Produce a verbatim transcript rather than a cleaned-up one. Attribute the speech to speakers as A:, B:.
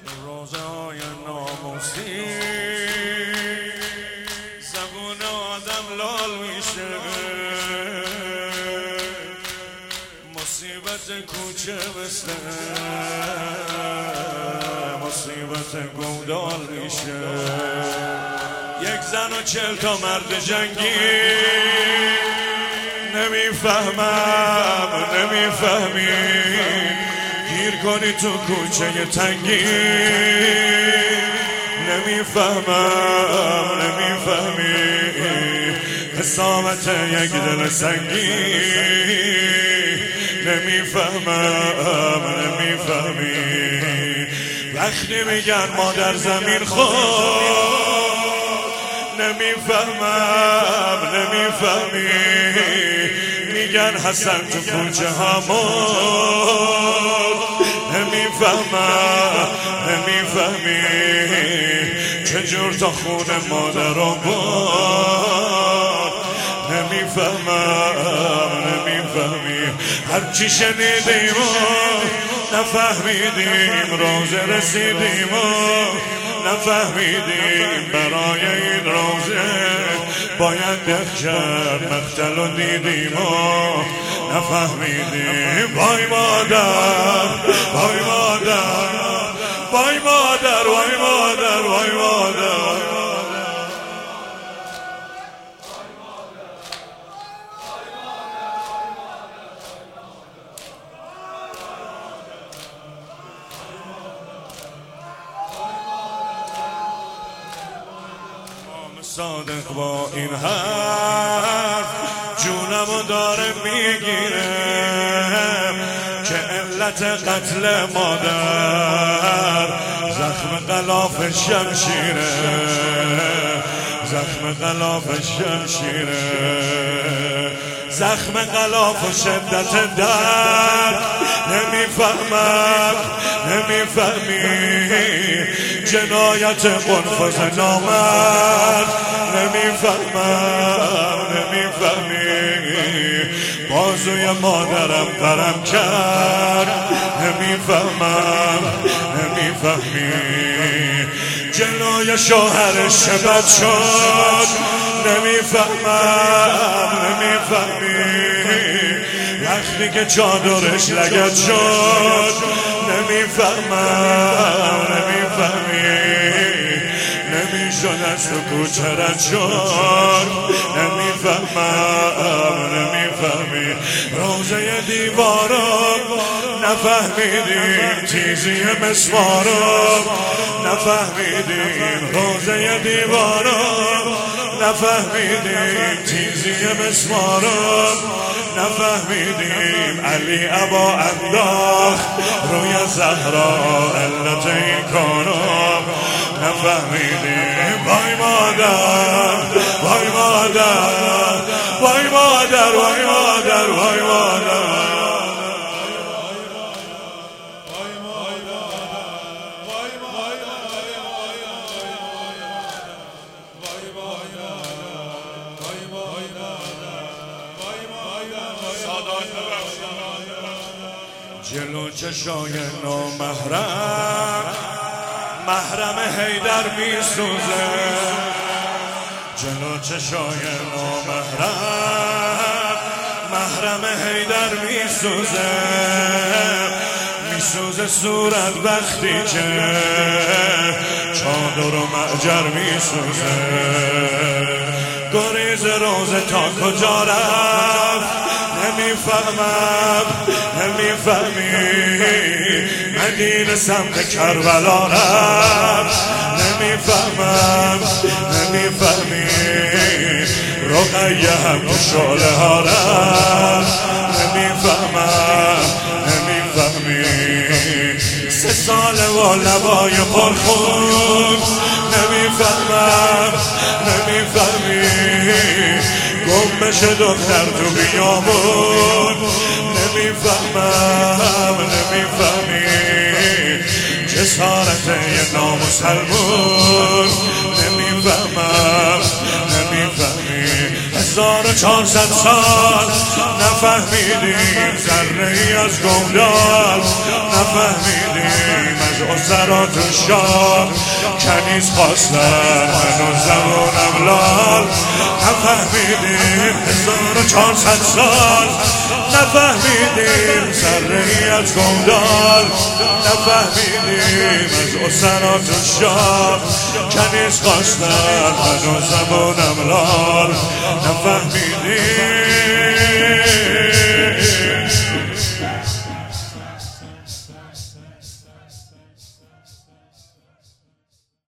A: روزه های ناموسی زبون آدم لال میشه، مصیبت کوچه مثل مصیبت گودال میشه. یک زن و چل تا مرد جنگی، نمیفهمم نمیفهمی، گیر کنی تو کوچه تنگی، نمیفهمم نمیفهمی، قسامت یک دل سنگی، نمیفهمم نمیفهمی. وقتی میگن ما در زمین خود، نمیفهمم نمیفهمی، میگن حسن تو کوچه ها مرد، نمیفهمم نمیفهمی، چجور تا خون مادرم برد، نمیفهمم نمیفهمی. هرچی شنیدیم و نفهمیدیم، روزه رسیدیم و نفهمیدیم، برای این روزه باید دف کرد، مقتل رو دیدیم و نفهمیدیم. وای مادر وای مادر وای مادر وای مادر وای مادر. صادق با این حرف جونمو داره میگیره، که علت قتل مادر زخم غلاف شمشیره، زخم غلاف شمشیره، زخم غلاف و شدت درد. نمیفهمم نمیفهمی، جنایت قنفذ نامرد، نمیفهمم نمیفهمی، بازوی مادرم قرم کرد، نمیفهمم نمیفهمی، جلوی شوهرش بد شد، نمیفهمم نمیفهمی، وقتی که چادرش لگد شد، نمیفهمم نمیفهمی، نمیشد از تو کوچه رد شد، نمیفهمم نمیفهمی. روزه دیوارم نفهمیدیم، تیزی مسوارم نفهمیدیم، روزه دیوارم نفهمیدیم، تیزی مسوارم نفهمیدیم، علی ابا انداخت روی زهرا علت این کارم نفهمیدیم. وای مادر وای مادر وای مادر وای مادر وای مادر. جلو چشای نامحرم محرم حیدر میسوزه، جلو چشای نامحرم محرم حیدر میسوزه، میسوزه صورت وقتی که چادر و معجر میسوزه. گریز روزه تا کجا رفت، نمیفهمم نمیفهمی، مدینه سمت کربلا رفت، نمیفهمم نمیفهمی، رقیه هم تو شعله ها رفت، نمیفهمم نمیفهمی، سه ساله و لبای پرخون، نمیفهمم نمیفهمی، گم بشه دختر تو بیامون، نمیفهمم نمیفهمی، جسارت یه نامسلمون، نمیفهمم نمیفهمی، هزار و چهارصد سال نفهمیدیم ذره ای از گودال، نفهمیدیم از عزرات و شاه کنیز خواستن هنوز زبونم لال، نفهمیدیم هزار و چهارصد سال نفهمیدیم ذره ای از گودال، نفهمیدیم از عزرات و شاه کنیز خواستن هنوز زبونم لال، نفهمیدیم